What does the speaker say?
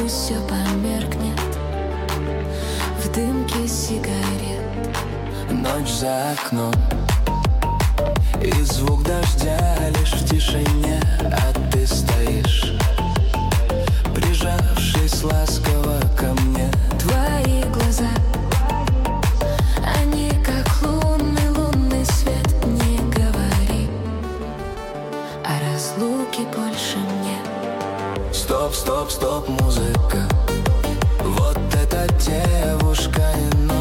пусть все померкнет в дымке сигарет. Ночь за окном и звук дождя лишь в тишине, а ты стоишь, прижавшись ласково ко мне. Твои глаза, они как лунный свет. Не говори о разлуке больше мне. Стоп, стоп, стоп, музыка. Вот эта девушка не